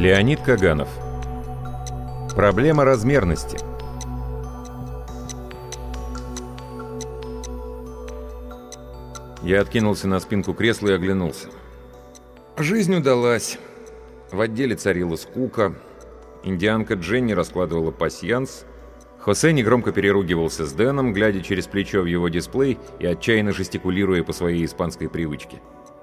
Леонид Каганов. Проблема размерности. Я откинулся на спинку кресла и оглянулся. Жизнь удалась. В отделе царила скука. Индианка Дженни раскладывала пасьянс. Хосе негромко переругивался с Дэном, глядя через плечо в его дисплей и отчаянно жестикулируя по своей испанской привычке.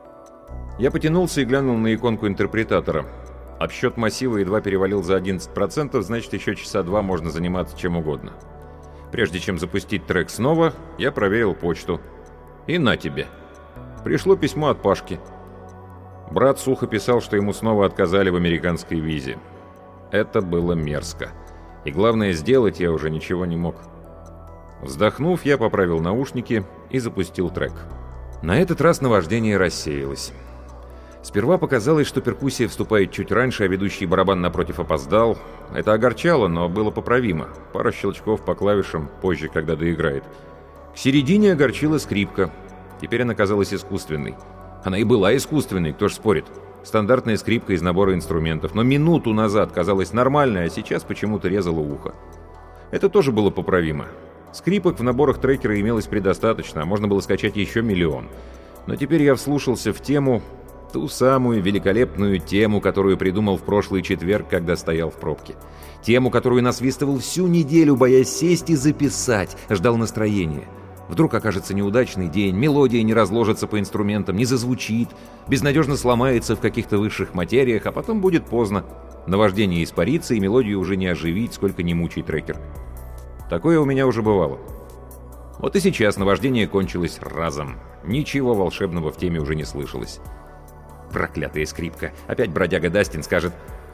Я потянулся и глянул на иконку интерпретатора. Обсчет массива едва перевалил за 11%, значит, еще часа два можно заниматься чем угодно. Прежде чем запустить трек снова, я проверил почту. И на тебе. Пришло письмо от Пашки. Брат сухо писал, что ему снова отказали в американской визе. Это было мерзко. И главное, сделать я уже ничего не мог. Вздохнув, я поправил наушники и запустил трек. На этот раз наваждение рассеялось. Сперва показалось, что перкуссия вступает чуть раньше, а ведущий барабан напротив опоздал. Это огорчало, но было поправимо. Пара щелчков по клавишам позже, когда доиграет. К середине огорчила скрипка. Теперь она казалась искусственной. Она и была искусственной, кто ж спорит. Стандартная скрипка из набора инструментов. Но минуту назад казалась нормальной, а сейчас почему-то резала ухо. Это тоже было поправимо. Скрипок в наборах трекера имелось предостаточно, а можно было скачать еще миллион. Но теперь я вслушался в тему... Ту самую великолепную тему, которую придумал в прошлый четверг, когда стоял в пробке. Тему, которую насвистывал всю неделю, боясь сесть и записать, ждал настроения. Вдруг окажется неудачный день, мелодия не разложится по инструментам, не зазвучит, безнадежно сломается в каких-то высших материях, а потом будет поздно. Наваждение испарится, и мелодию уже не оживить, сколько ни мучай трекер. Такое у меня уже бывало. Вот и сейчас наваждение кончилось разом. Ничего волшебного в теме уже не слышалось. Проклятая скрипка. Опять бродяга Дастин скажет...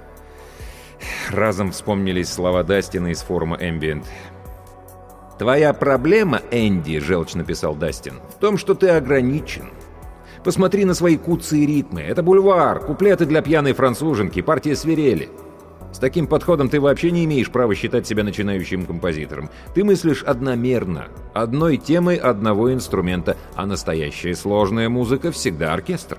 Разом вспомнились слова Дастина из форума Ambient. «Твоя проблема, Энди, — желчно написал Дастин, — в том, что ты ограничен. Посмотри на свои куцые ритмы. Это бульвар, куплеты для пьяной француженки, партия свирели. С таким подходом ты вообще не имеешь права считать себя начинающим композитором. Ты мыслишь одномерно, одной темой одного инструмента, а настоящая сложная музыка всегда оркестр».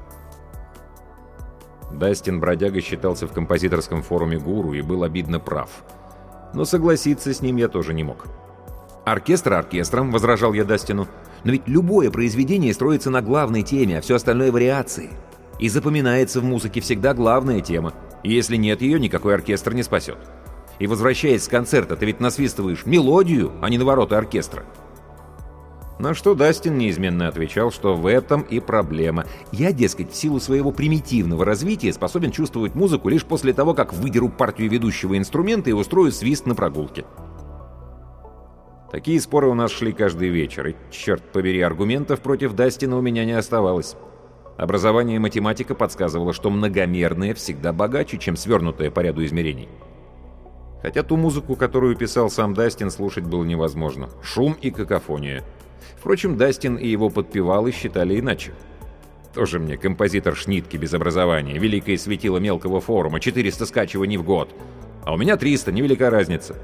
Дастин Бродяга считался в композиторском форуме гуру и был обидно прав. Но согласиться с ним я тоже не мог. «Оркестр оркестром», — возражал я Дастину. «Но ведь любое произведение строится на главной теме, а все остальное — вариации. И запоминается в музыке всегда главная тема. И если нет ее, никакой оркестр не спасет. И возвращаясь с концерта, ты ведь насвистываешь мелодию, а не навороты оркестра». На что Дастин неизменно отвечал, что в этом и проблема. Я, дескать, в силу своего примитивного развития способен чувствовать музыку лишь после того, как выдеру партию ведущего инструмента и устрою свист на прогулке. Такие споры у нас шли каждый вечер, и, черт побери, аргументов против Дастина у меня не оставалось. Образование математика подсказывало, что многомерное всегда богаче, чем свернутое по ряду измерений. Хотя ту музыку, которую писал сам Дастин, слушать было невозможно. Шум и какофония. Впрочем, Дастин и его подпевалы считали иначе. Тоже мне композитор Шнитке без образования, великое светило мелкого форума, 400 скачиваний в год. А у меня 300, невелика разница.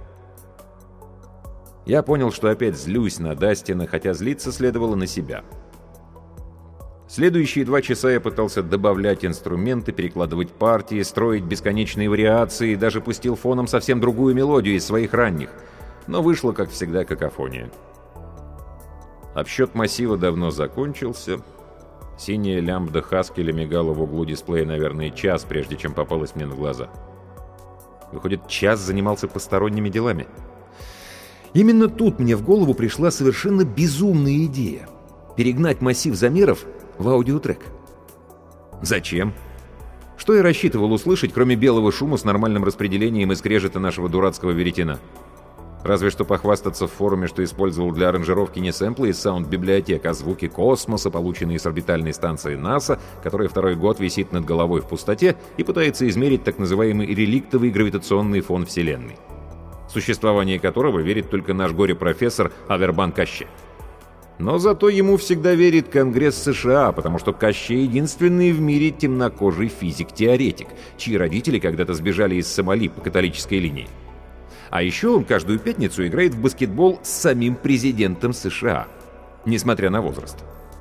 Я понял, что опять злюсь на Дастина, хотя злиться следовало на себя. Следующие 2 часа я пытался добавлять инструменты, перекладывать партии, строить бесконечные вариации, даже пустил фоном совсем другую мелодию из своих ранних. Но вышло, как всегда, какофония. Обсчет массива давно закончился. Синяя лямбда Хаскеля мигала в углу дисплея, наверное, час, прежде чем попалась мне на глаза. Выходит, час занимался посторонними делами. Именно тут мне в голову пришла совершенно безумная идея — перегнать массив замеров в аудиотрек. Зачем? Что я рассчитывал услышать, кроме белого шума с нормальным распределением и скрежета нашего дурацкого веретена? Разве что похвастаться в форуме, что использовал для аранжировки не сэмплы из саунд-библиотек, а звуки космоса, полученные с орбитальной станции НАСА, которая второй год висит над головой в пустоте и пытается измерить так называемый реликтовый гравитационный фон Вселенной, существование которого верит только наш горе-профессор Авербан Каще. Но зато ему всегда верит Конгресс США, потому что Каще единственный в мире темнокожий физик-теоретик, чьи родители когда-то сбежали из Сомали по католической линии. А еще он каждую пятницу играет в баскетбол с самим президентом США, несмотря на возраст.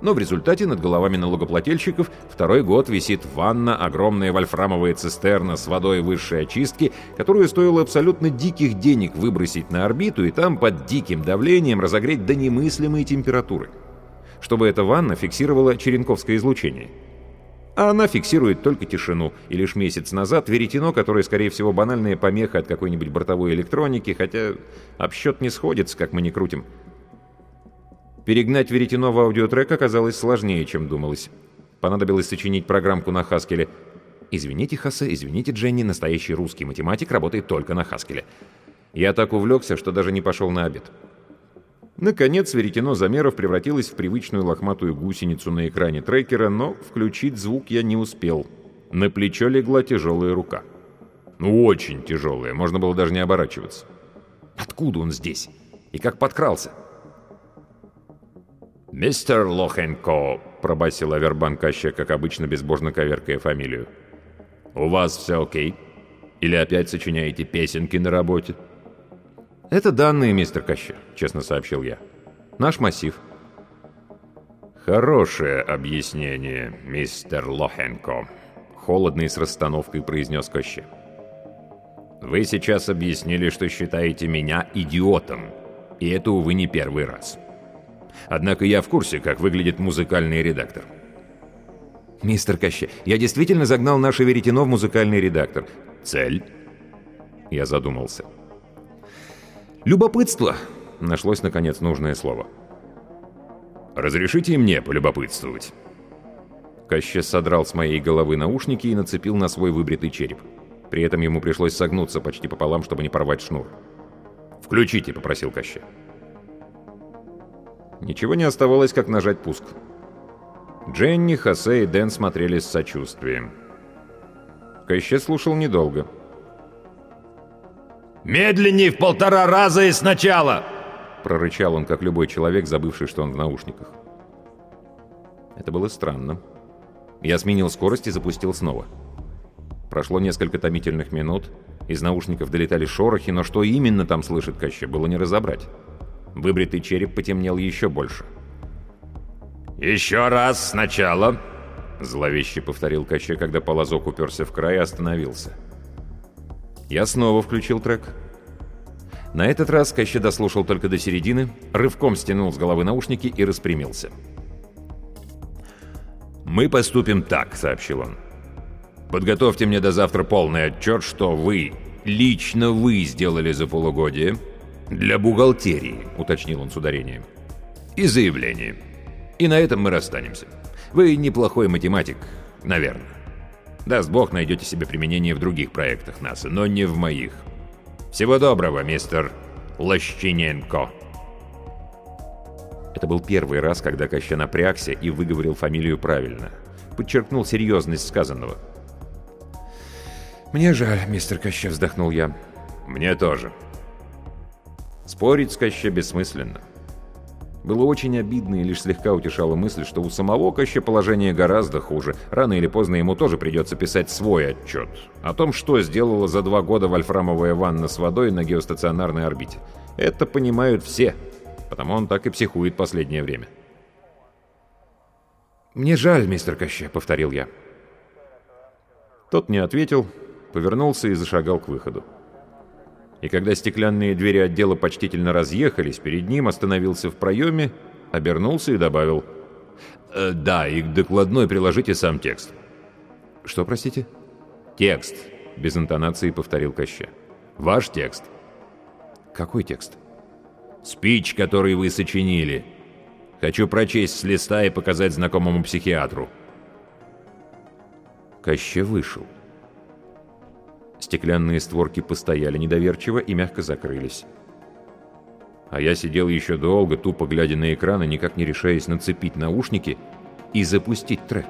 Но в результате над головами налогоплательщиков второй год висит ванна, огромная вольфрамовая цистерна с водой высшей очистки, которую стоило абсолютно диких денег выбросить на орбиту и там под диким давлением разогреть до немыслимой температуры, чтобы эта ванна фиксировала черенковское излучение. А она фиксирует только тишину, и лишь месяц назад веретено, которое, скорее всего, банальная помеха от какой-нибудь бортовой электроники, хотя обсчет не сходится, как мы ни крутим. Перегнать веретено в аудиотрек оказалось сложнее, чем думалось. Понадобилось сочинить программку на Хаскеле. Извините, Хосе, извините, Дженни, настоящий русский математик работает только на Хаскеле. Я так увлекся, что даже не пошел на обед. Наконец, веретено замеров превратилось в привычную лохматую гусеницу на экране трекера, но включить звук я не успел. На плечо легла тяжелая рука. Ну, очень тяжелая, можно было даже не оборачиваться. Откуда он здесь? И как подкрался? «Мистер Лохенко», — пробасил Авербан Коще, как обычно, безбожно коверкая фамилию. «У вас все окей? Или опять сочиняете песенки на работе?» «Это данные, мистер Коще», — честно сообщил я. «Наш массив». «Хорошее объяснение, мистер Лохенко», — холодно и с расстановкой произнес Коще. «Вы сейчас объяснили, что считаете меня идиотом, и это, увы, не первый раз. Однако я в курсе, как выглядит музыкальный редактор». «Мистер Коще, я действительно загнал наше веретено в музыкальный редактор. Цель?» Я задумался. «Любопытство!» — нашлось, наконец, нужное слово. «Разрешите и мне полюбопытствовать?» Коще содрал с моей головы наушники и нацепил на свой выбритый череп. При этом ему пришлось согнуться почти пополам, чтобы не порвать шнур. «Включите», — попросил Коще. Ничего не оставалось, как нажать пуск. Дженни, Хосе и Дэн смотрели с сочувствием. Коще слушал недолго. «Медленней в 1,5 раза и сначала!» Прорычал он, как любой человек, забывший, что он в наушниках. Это было странно. Я сменил скорость и запустил снова. Прошло несколько томительных минут. Из наушников долетали шорохи, но что именно там слышит Коще, было не разобрать. Выбритый череп потемнел еще больше. «Еще раз сначала!» Зловеще повторил Коще, когда полозок уперся в край и остановился. Я снова включил трек. На этот раз Коще дослушал только до середины, рывком стянул с головы наушники и распрямился. «Мы поступим так», — сообщил он. «Подготовьте мне до завтра полный отчет, что вы, лично вы сделали за полугодие. Для бухгалтерии», — уточнил он с ударением. «И заявление. И на этом мы расстанемся. Вы неплохой математик, наверное. Даст Бог, найдете себе применение в других проектах НАСА, но не в моих. Всего доброго, мистер Лощиненко». Это был первый раз, когда Коще напрягся и выговорил фамилию правильно. Подчеркнул серьезность сказанного. «Мне жаль, мистер Коще», — вздохнул я. «Мне тоже». Спорить с Коще бессмысленно. Было очень обидно и лишь слегка утешала мысль, что у самого Коще положение гораздо хуже. Рано или поздно ему тоже придется писать свой отчет о том, что сделала за 2 года вольфрамовая ванна с водой на геостационарной орбите. Это понимают все, потому он так и психует последнее время. «Мне жаль, мистер Коще», — повторил я. Тот не ответил, повернулся и зашагал к выходу. И когда стеклянные двери отдела почтительно разъехались, перед ним остановился в проеме, обернулся и добавил: «Да, и к докладной приложите сам текст». «Что, простите?» «Текст», — без интонации повторил Коще. «Ваш текст». «Какой текст?» «Спич, который вы сочинили. Хочу прочесть с листа и показать знакомому психиатру». Коще вышел. Стеклянные створки постояли недоверчиво и мягко закрылись. А я сидел еще долго, тупо глядя на экран и никак не решаясь нацепить наушники и запустить трек.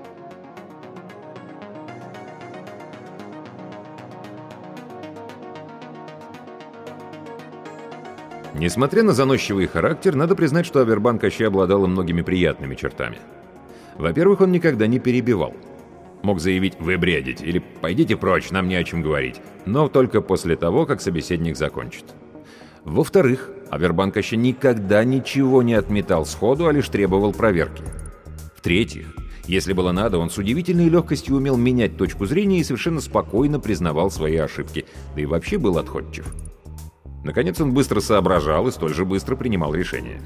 Несмотря на заносчивый характер, надо признать, что Авербан Коще обладал многими приятными чертами. Во-первых, он никогда не перебивал. Мог заявить «Вы бредите» или «Пойдите прочь, нам не о чем говорить», но только после того, как собеседник закончит. Во-вторых, Авербан Коще никогда ничего не отметал сходу, а лишь требовал проверки. В-третьих, если было надо, он с удивительной легкостью умел менять точку зрения и совершенно спокойно признавал свои ошибки, да и вообще был отходчив. Наконец он быстро соображал и столь же быстро принимал решения.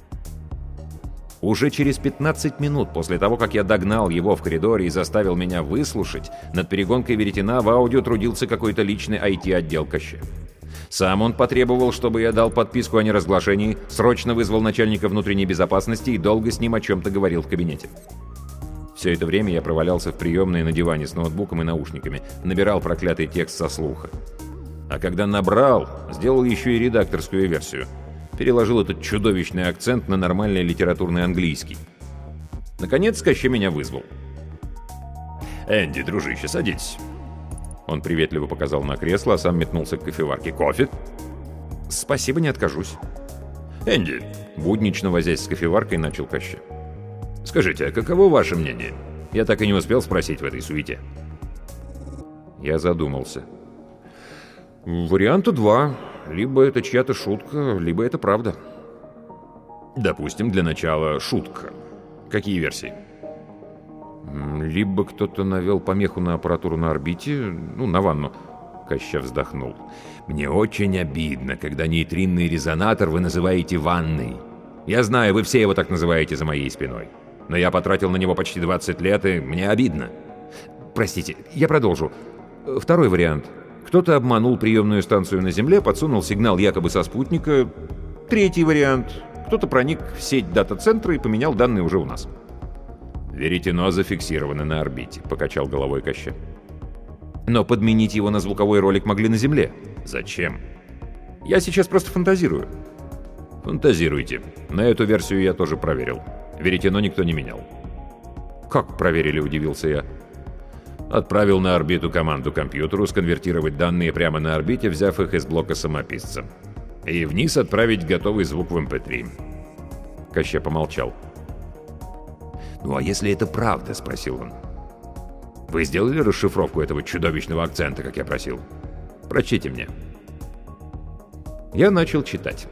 Уже через 15 минут после того, как я догнал его в коридоре и заставил меня выслушать, над перегонкой веретена в аудио трудился какой-то личный IT-отдел Кощея. Сам он потребовал, чтобы я дал подписку о неразглашении, срочно вызвал начальника внутренней безопасности и долго с ним о чем-то говорил в кабинете. Все это время я провалялся в приемной на диване с ноутбуком и наушниками, набирал проклятый текст со слуха. А когда набрал, сделал еще и редакторскую версию. Переложил этот чудовищный акцент на нормальный литературный английский. Наконец Кощей меня вызвал. «Энди, дружище, садись». Он приветливо показал на кресло, а сам метнулся к кофеварке. «Кофе?» «Спасибо, не откажусь». «Энди», буднично возясь с кофеваркой, начал Кощей. «Скажите, а каково ваше мнение? Я так и не успел спросить в этой суете». Я задумался. «Варианта два. Либо это чья-то шутка, либо это правда». «Допустим, для начала шутка. Какие версии?» «Либо кто-то навел помеху на аппаратуру на орбите, на ванну». Коща вздохнул. «Мне очень обидно, когда нейтринный резонатор вы называете ванной. Я знаю, вы все его так называете за моей спиной. Но я потратил на него почти 20 лет, и мне обидно». «Простите, я продолжу. Второй вариант. Кто-то обманул приемную станцию на Земле, подсунул сигнал якобы со спутника. Третий вариант. Кто-то проник в сеть дата-центра и поменял данные уже у нас». «Веретено зафиксировано на орбите», — покачал головой Кощей. «Но подменить его на звуковой ролик могли на Земле». «Зачем?» «Я сейчас просто фантазирую». «Фантазируйте. На эту версию я тоже проверил. Веретено никто не менял». «Как проверили?» — удивился я. «Отправил на орбиту команду компьютеру сконвертировать данные прямо на орбите, взяв их из блока самописца. И вниз отправить готовый звук в MP3». Кощей помолчал. «Ну а если это правда?» — спросил он. «Вы сделали расшифровку этого чудовищного акцента, как я просил? Прочтите мне». Я начал читать.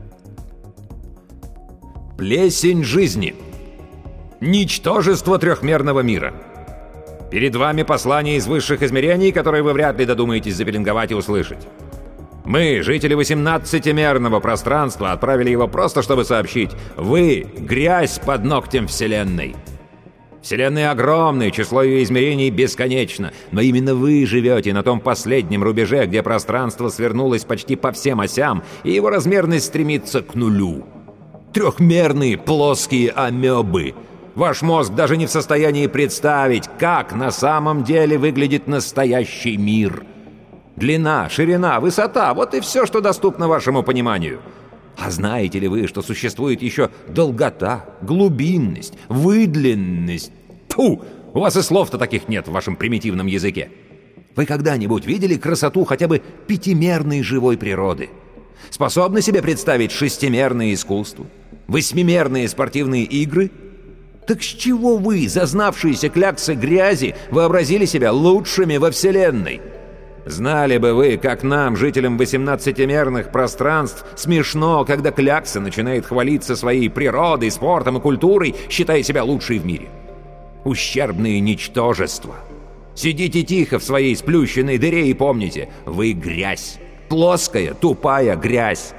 «Плесень жизни. Ничтожество трехмерного мира. Перед вами послание из высших измерений, которое вы вряд ли додумаетесь запеленговать и услышать. Мы, жители 18-мерного пространства, отправили его просто, чтобы сообщить: вы — грязь под ногтем Вселенной. Вселенная огромная, число ее измерений бесконечно, но именно вы живете на том последнем рубеже, где пространство свернулось почти по всем осям, и его размерность стремится к нулю. Трехмерные плоские амебы. Ваш мозг даже не в состоянии представить, как на самом деле выглядит настоящий мир. Длина, ширина, высота — вот и все, что доступно вашему пониманию. А знаете ли вы, что существует еще долгота, глубинность, выдленность? Тьфу! У вас и слов-то таких нет в вашем примитивном языке. Вы когда-нибудь видели красоту хотя бы пятимерной живой природы? Способны себе представить шестимерное искусство? Восьмимерные спортивные игры? Так с чего вы, зазнавшиеся кляксы грязи, вообразили себя лучшими во Вселенной? Знали бы вы, как нам, жителям 18-мерных пространств, смешно, когда клякса начинает хвалиться своей природой, спортом и культурой, считая себя лучшей в мире. Ущербные ничтожества. Сидите тихо в своей сплющенной дыре и помните, вы грязь. Плоская, тупая грязь.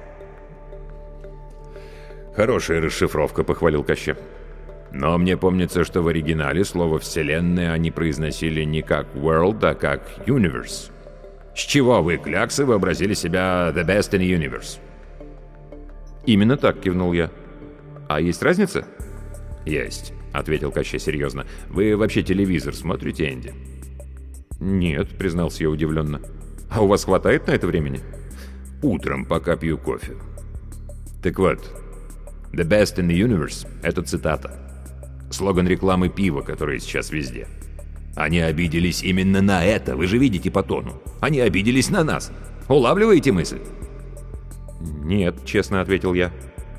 «Хорошая расшифровка», — похвалил Кощей. «Но мне помнится, что в оригинале слово «вселенная» они произносили не как «world», а как «universe». С чего вы, кляксы, вообразили себя «the best in the universe»?» «Именно так», — кивнул я. «А есть разница?» «Есть», — ответил Кощей серьезно. «Вы вообще телевизор смотрите, Энди?» «Нет», — признался я удивленно. «А у вас хватает на это времени?» «Утром, пока пью кофе». Так вот, «the best in the universe» — это цитата. Слоган рекламы пива, который сейчас везде. Они обиделись именно на это, вы же видите по тону. Они обиделись на нас. Улавливаете мысль? «Нет», — честно ответил я.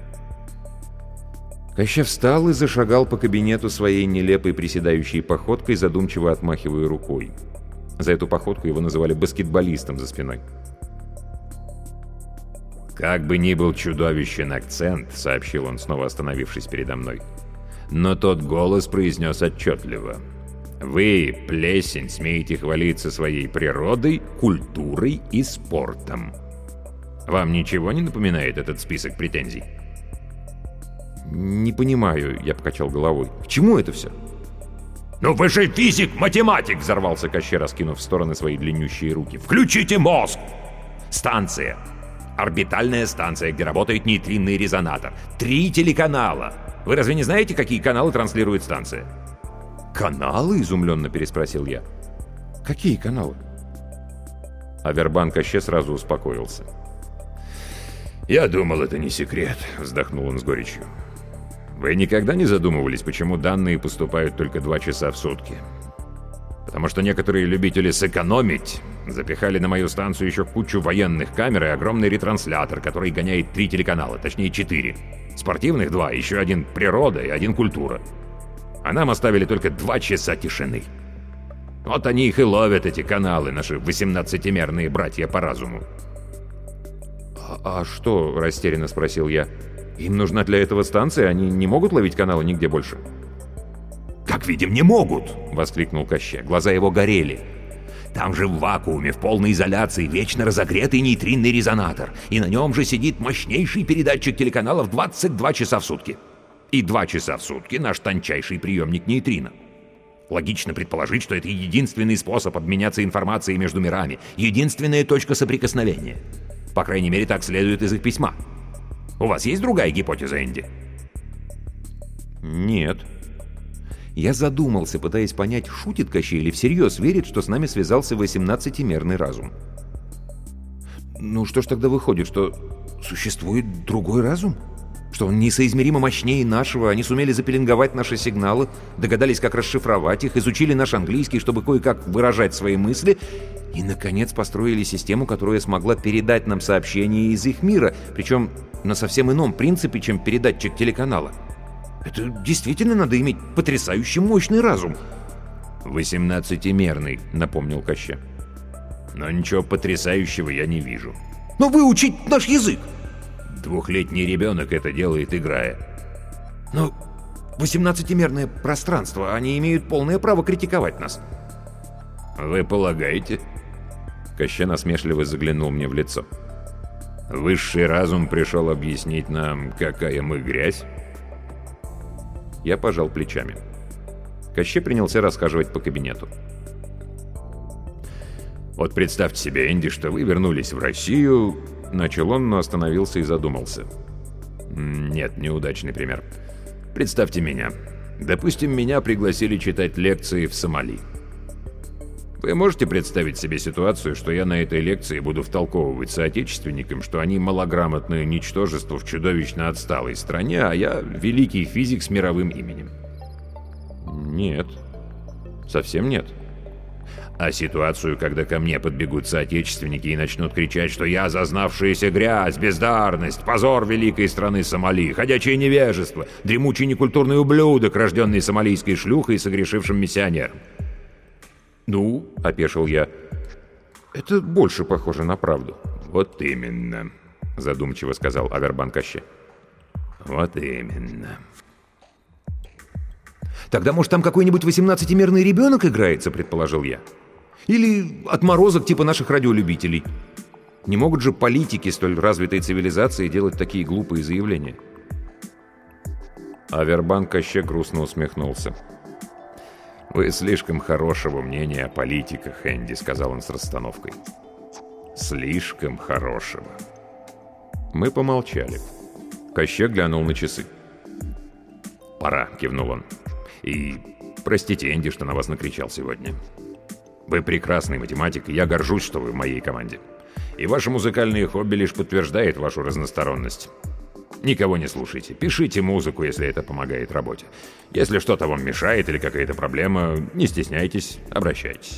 Кощей встал и зашагал по кабинету своей нелепой приседающей походкой, задумчиво отмахивая рукой. За эту походку его называли баскетболистом за спиной. «Как бы ни был чудовищен акцент», — сообщил он, снова остановившись передо мной, Но тот голос произнес отчетливо: «Вы, плесень, смеете хвалиться своей природой, культурой и спортом». Вам ничего не напоминает этот список претензий? «Не понимаю», — я покачал головой. «К чему это все?» «Ну вы же физик, математик!» — взорвался Кощей, раскинув в стороны свои длиннющие руки. «Включите мозг! Станция. Орбитальная станция, где работает нейтринный резонатор. 3 телеканала. Вы разве не знаете, какие каналы транслирует станция?» «Каналы?» — изумленно переспросил я. «Какие каналы?» Авербан Кощей сразу успокоился. «Я думал, это не секрет», — вздохнул он с горечью. «Вы никогда не задумывались, почему данные поступают только 2 часа в сутки? Потому что некоторые любители сэкономить запихали на мою станцию еще кучу военных камер и огромный ретранслятор, который гоняет 3 телеканала, точнее 4. Спортивных 2, еще 1 природа и 1 культура. А нам оставили только 2 часа тишины. Вот они их и ловят, эти каналы, наши 18-мерные братья по разуму». «А что?» — растерянно спросил я. «Им нужна для этого станция? Они не могут ловить каналы нигде больше?» «Как видим, не могут!» — воскликнул Кощей. Глаза его горели. «Там же в вакууме, в полной изоляции, вечно разогретый нейтринный резонатор. И на нем же сидит мощнейший передатчик телеканалов 22 часа в сутки. И 2 часа в сутки наш тончайший приемник нейтрино. Логично предположить, что это единственный способ обменяться информацией между мирами, единственная точка соприкосновения. По крайней мере, так следует из их письма. У вас есть другая гипотеза, Энди?» «Нет». Я задумался, пытаясь понять, шутит Кощей или всерьез верит, что с нами связался 18-мерный разум. «Ну что ж тогда выходит, что существует другой разум? Что он несоизмеримо мощнее нашего, они сумели запеленговать наши сигналы, догадались, как расшифровать их, изучили наш английский, чтобы кое-как выражать свои мысли, и, наконец, построили систему, которая смогла передать нам сообщения из их мира, причем на совсем ином принципе, чем передатчик телеканала. Это действительно надо иметь потрясающе мощный разум». 18-мерный, напомнил Кощей. «Но ничего потрясающего я не вижу». «Но выучить наш язык!» 2-летний ребенок это делает, играя. «Но 18-мерное пространство, они имеют полное право критиковать нас». «Вы полагаете?» Кощей насмешливо заглянул мне в лицо. «Высший разум пришел объяснить нам, какая мы грязь?» Я пожал плечами. Кощей принялся расхаживать по кабинету. «Вот представьте себе, Энди, что вы вернулись в Россию...» Начал он, но остановился и задумался. «Нет, неудачный пример. Представьте меня. Допустим, меня пригласили читать лекции в Сомали. Вы можете представить себе ситуацию, что я на этой лекции буду втолковывать соотечественникам, что они малограмотное ничтожество в чудовищно отсталой стране, а я великий физик с мировым именем?» «Нет. Совсем нет». А ситуацию, когда ко мне подбегут соотечественники и начнут кричать, что я зазнавшаяся грязь, бездарность, позор великой страны Сомали, ходячее невежество, дремучий некультурный ублюдок, рожденный сомалийской шлюхой и согрешившим миссионером. «Ну, — опешил я, — это больше похоже на правду». «Вот именно, — задумчиво сказал Авербан Кощей. Вот именно». «Тогда, может, там какой-нибудь 18-мерный ребенок играется, — предположил я. Или отморозок типа наших радиолюбителей. Не могут же политики столь развитой цивилизации делать такие глупые заявления». Авербан Кощей грустно усмехнулся. «Вы слишком хорошего мнения о политиках, Энди», — сказал он с расстановкой. «Слишком хорошего». Мы помолчали. Кощей глянул на часы. «Пора», — кивнул он. «И простите, Энди, что на вас накричал сегодня. Вы прекрасный математик, и я горжусь, что вы в моей команде. И ваше музыкальное хобби лишь подтверждает вашу разносторонность. Никого не слушайте, пишите музыку, если это помогает работе. Если что-то вам мешает или какая-то проблема, не стесняйтесь, обращайтесь».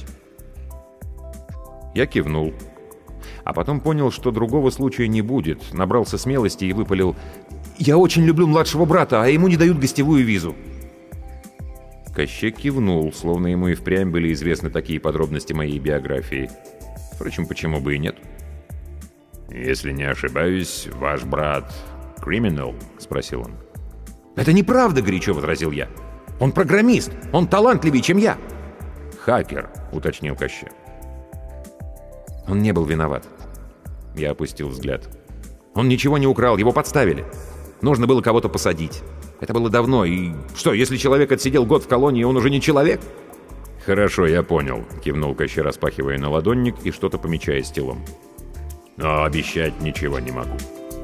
Я кивнул. А потом понял, что другого случая не будет, набрался смелости и выпалил: «Я очень люблю младшего брата, а ему не дают гостевую визу». Кощей кивнул, словно ему и впрямь были известны такие подробности моей биографии. Впрочем, почему бы и нет? «Если не ошибаюсь, ваш брат криминал?» — спросил он. «Это неправда», — горячо возразил я. «Он программист, он талантливее, чем я». «Хакер», — уточнил Кощей. Он не был виноват. Я опустил взгляд. Он ничего не украл, его подставили. Нужно было кого-то посадить. Это было давно, и что, если человек отсидел год в колонии, он уже не человек? «Хорошо, я понял», — кивнул Кощей, распахивая наладонник и что-то помечая стилом. «Но обещать ничего не могу».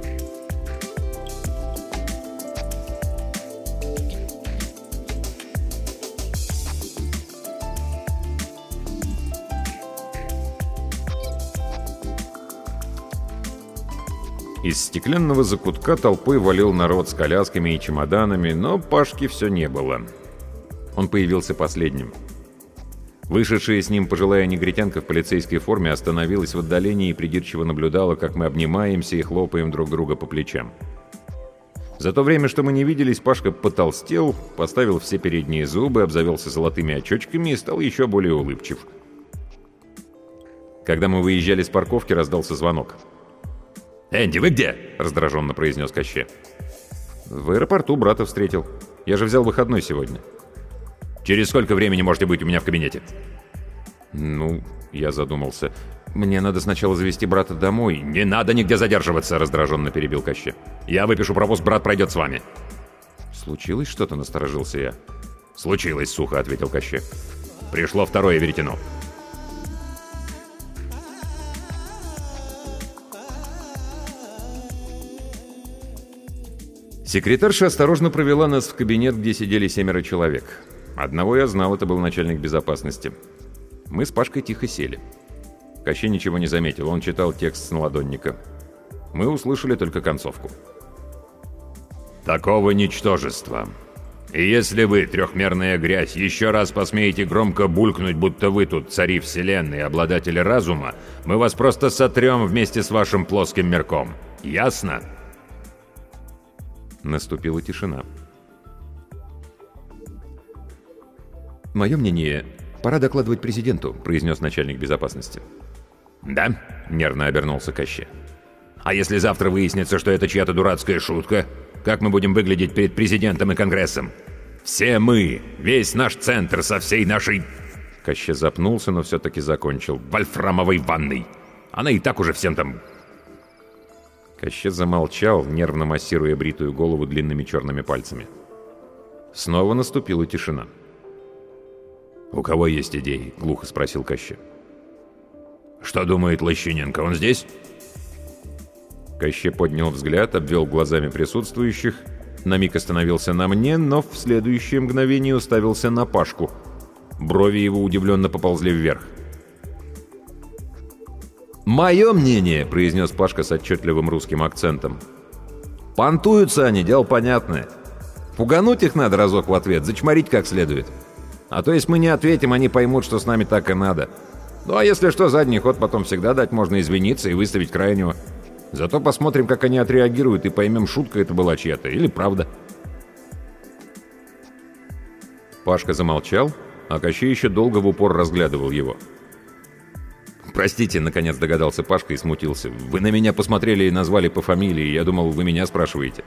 Из стеклянного закутка толпой валил народ с колясками и чемоданами, но Пашки все не было. Он появился последним. Вышедшая с ним пожилая негритянка в полицейской форме остановилась в отдалении и придирчиво наблюдала, как мы обнимаемся и хлопаем друг друга по плечам. За то время, что мы не виделись, Пашка потолстел, поставил все передние зубы, обзавелся золотыми очечками и стал еще более улыбчив. Когда мы выезжали с парковки, раздался звонок. «Энди, вы где?» — раздраженно произнес Кощей. «В аэропорту брата встретил. Я же взял выходной сегодня». «Через сколько времени можете быть у меня в кабинете?» «Ну...» — я задумался. «Мне надо сначала завести брата домой». «Не надо нигде задерживаться!» — раздраженно перебил Кощей. «Я выпишу пропуск, брат пройдет с вами». «Случилось что-то?» — насторожился я. «Случилось», — сухо ответил Кощей. «Пришло второе веретено». Секретарша осторожно провела нас в кабинет, где сидели 7 человек. Одного я знал, это был начальник безопасности. Мы с Пашкой тихо сели. Кощей ничего не заметил, он читал текст с наладонника. Мы услышали только концовку. «Такого ничтожества. И если вы, трехмерная грязь, еще раз посмеете громко булькнуть, будто вы тут цари вселенной и обладатели разума, мы вас просто сотрем вместе с вашим плоским мирком. Ясно?» Наступила тишина. «Мое мнение, пора докладывать президенту», — произнес начальник безопасности. «Да?» — нервно обернулся Кощей. «А если завтра выяснится, что это чья-то дурацкая шутка, как мы будем выглядеть перед президентом и Конгрессом? Все мы, весь наш центр со всей нашей...» Кощей запнулся, но все-таки закончил. «Вольфрамовой ванной. Она и так уже всем там...» Кощей замолчал, нервно массируя бритую голову длинными черными пальцами. Снова наступила тишина. «У кого есть идеи?» — глухо спросил Кощей. «Что думает Лощиненко? Он здесь?» Кощей поднял взгляд, обвел глазами присутствующих, на миг остановился на мне, но в следующее мгновение уставился на Пашку. Брови его удивленно поползли вверх. «Мое мнение», — произнес Пашка с отчетливым русским акцентом. «Понтуются они, дело понятное. Пугануть их надо разок в ответ, зачморить как следует. А то, если мы не ответим, они поймут, что с нами так и надо. Ну а если что, задний ход потом всегда дать, можно извиниться и выставить крайнего. Зато посмотрим, как они отреагируют, и поймем, шутка это была чья-то или правда». Пашка замолчал, а Кощей еще долго в упор разглядывал его. «Простите», — наконец догадался Пашка и смутился. «Вы на меня посмотрели и назвали по фамилии. Я думал, вы меня спрашиваете».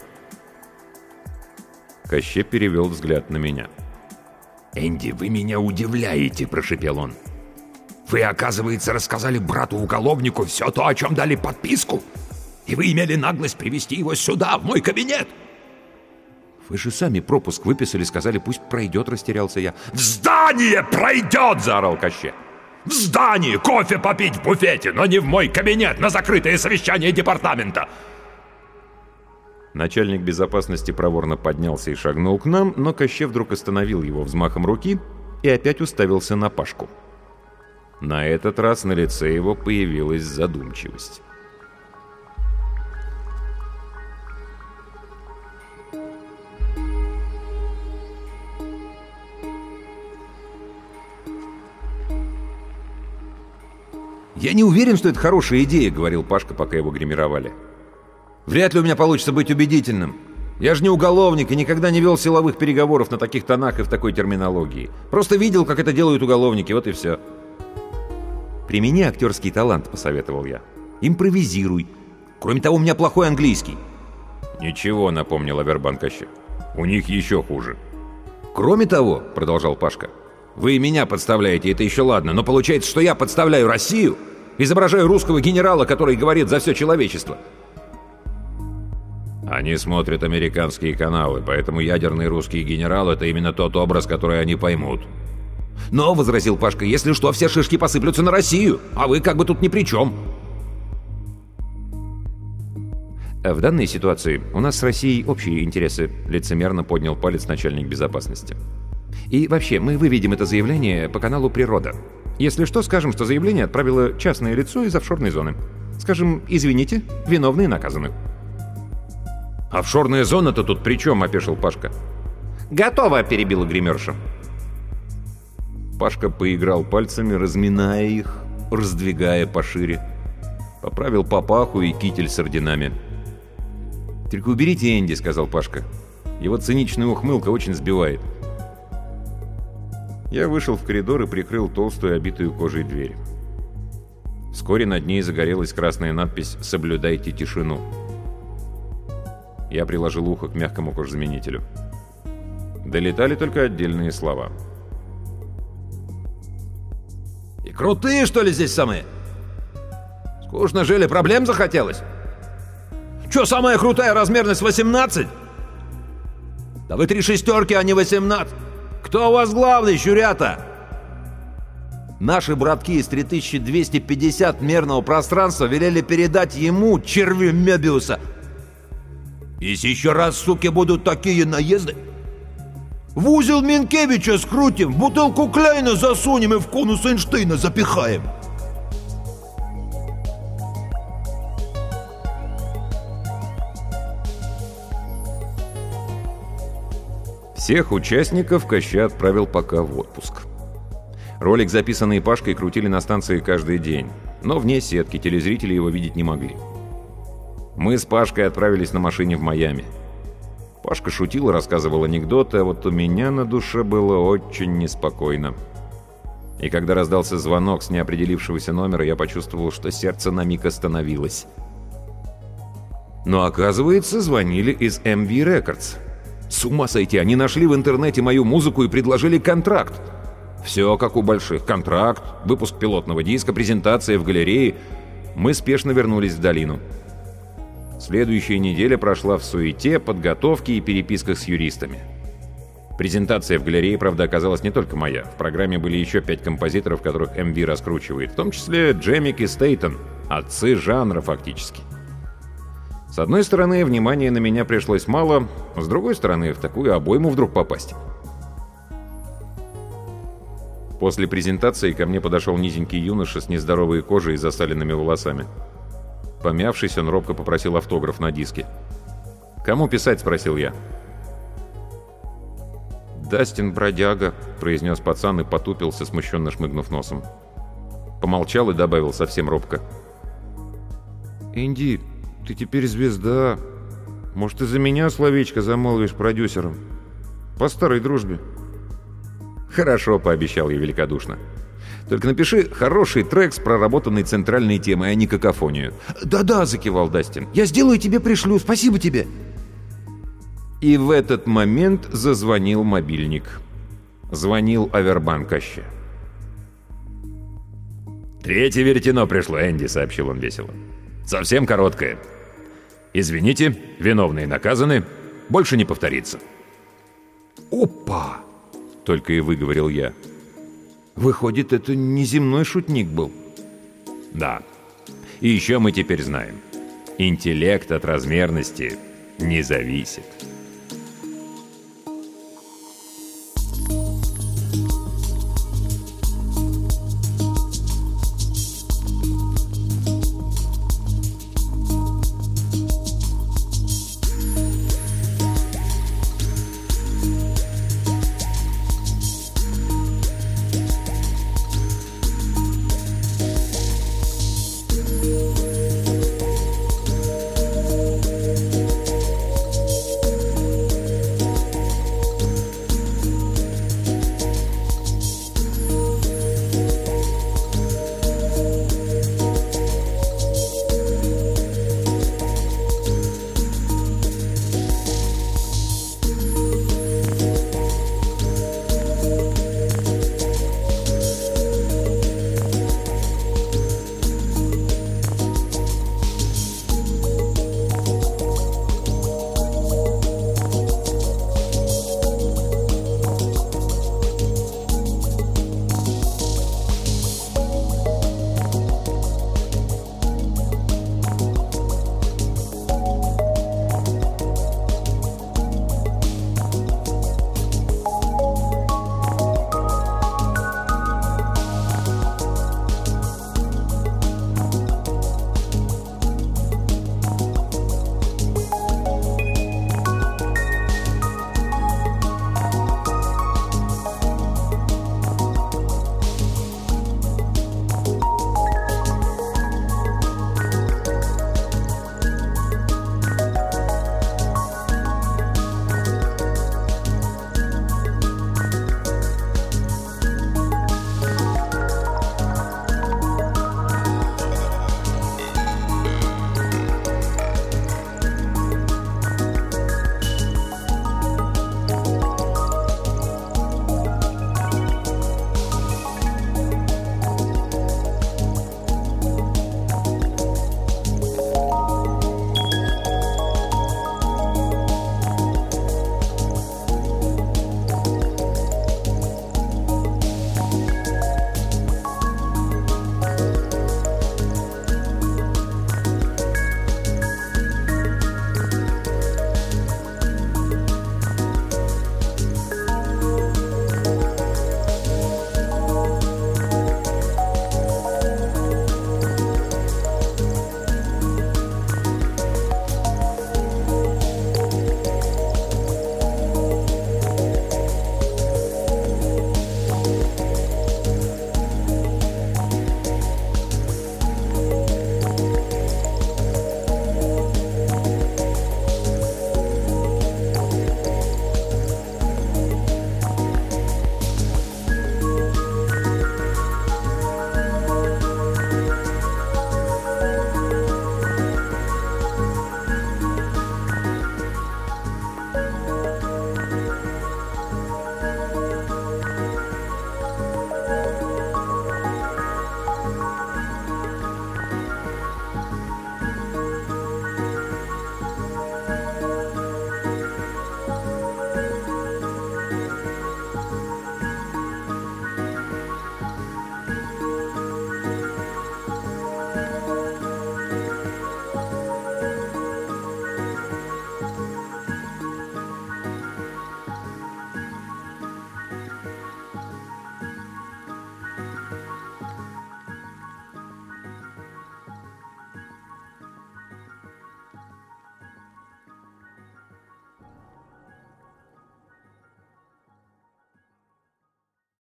Кощей перевел взгляд на меня. «Энди, вы меня удивляете», — прошепел он. «Вы, оказывается, рассказали брату-уголовнику все то, о чем дали подписку? И вы имели наглость привести его сюда, в мой кабинет?» «Вы же сами пропуск выписали, сказали, пусть пройдет», — растерялся я. «В здание пройдет!» — заорал Кощей. «В здании кофе попить в буфете, но не в мой кабинет на закрытое совещание департамента!» Начальник безопасности проворно поднялся и шагнул к нам, но Кощей вдруг остановил его взмахом руки и опять уставился на Пашку. На этот раз на лице его появилась задумчивость. «Я не уверен, что это хорошая идея», — говорил Пашка, пока его гримировали. «Вряд ли у меня получится быть убедительным. Я же не уголовник и никогда не вел силовых переговоров на таких тонах и в такой терминологии. Просто видел, как это делают уголовники, вот и все». «Примени актерский талант», — посоветовал я. «Импровизируй. Кроме того, у меня плохой английский». «Ничего», — напомнил Авербан Кощей. у них еще хуже. «Кроме того, — продолжал Пашка, — вы меня подставляете, это еще ладно, но получается, что я подставляю Россию, изображаю русского генерала, который говорит за все человечество». Они смотрят американские каналы, поэтому ядерный русский генерал — это именно тот образ, который они поймут. «Но, — возразил Пашка, — если что, все шишки посыплются на Россию, а вы как бы тут ни при чем». «В данной ситуации у нас с Россией общие интересы», — лицемерно поднял палец начальник безопасности. «И вообще, мы выведем это заявление по каналу «Природа». Если что, скажем, что заявление отправило частное лицо из офшорной зоны. Скажем, извините, виновные наказаны». «Офшорная зона-то тут при чем?» — опешил Пашка. «Готово!» — перебила гримерша. Пашка поиграл пальцами, разминая их, раздвигая пошире. Поправил папаху и китель с орденами. «Только уберите Энди», — сказал Пашка. «Его циничная ухмылка очень сбивает». Я вышел в коридор и прикрыл толстую, обитую кожей дверь. Вскоре над ней загорелась красная надпись «Соблюдайте тишину». Я приложил ухо к мягкому кожзаменителю. Долетали только отдельные слова. «И крутые, что ли, здесь самые? Скучно жили, проблем захотелось? Че, самая крутая размерность 18? Да вы 3 шестерки, а не 18. Кто у вас главный, щурята?» Наши братки из 3250 мерного пространства велели передать ему, червю Мебиуса. Если еще раз, суки, будут такие наезды, в узел Минкевича скрутим, в бутылку Кляйна засунем и в конус Эйнштейна запихаем. Всех участников Коща отправил пока в отпуск. Ролик, записанный Пашкой, крутили на станции каждый день, но вне сетки, телезрители его видеть не могли. Мы с Пашкой отправились на машине в Майами. Пашка шутил и рассказывал анекдоты, а вот у меня на душе было очень неспокойно. И когда раздался звонок с неопределившегося номера, я почувствовал, что сердце на миг остановилось. Но оказывается, звонили из MV Records. С ума сойти, они нашли в интернете мою музыку и предложили контракт. Все как у больших. Контракт, выпуск пилотного диска, презентация в галерее. Мы спешно вернулись в долину. Следующая неделя прошла в суете, подготовке и переписках с юристами. Презентация в галерее, правда, оказалась не только моя. В программе были еще 5 композиторов, которых MV раскручивает, в том числе Джемик и Стейтон, отцы жанра фактически. С одной стороны, внимания на меня пришлось мало, с другой стороны, в такую обойму вдруг попасть. После презентации ко мне подошел низенький юноша с нездоровой кожей и засаленными волосами. Помявшись, он робко попросил автограф на диске. «Кому писать?» — спросил я. «Дастин бродяга», — произнес пацан и потупился, смущенно шмыгнув носом. Помолчал и добавил совсем робко. «Энди, ты теперь звезда. Может, из-за меня словечко замолвишь продюсером? По старой дружбе». «Хорошо», — пообещал я великодушно. «Только напиши хороший трек с проработанной центральной темой, а не какофонию». «Да-да», — закивал Дастин. «Я сделаю, тебе пришлю. Спасибо тебе». И в этот момент зазвонил мобильник. Звонил Авербан Коща. «Третье веретено пришло, Энди», — сообщил он весело. «Совсем короткое. Извините, виновные наказаны. Больше не повторится». «Опа!» — только и выговорил я. «Выходит, это неземной шутник был». «Да. И еще мы теперь знаем. Интеллект от размерности не зависит».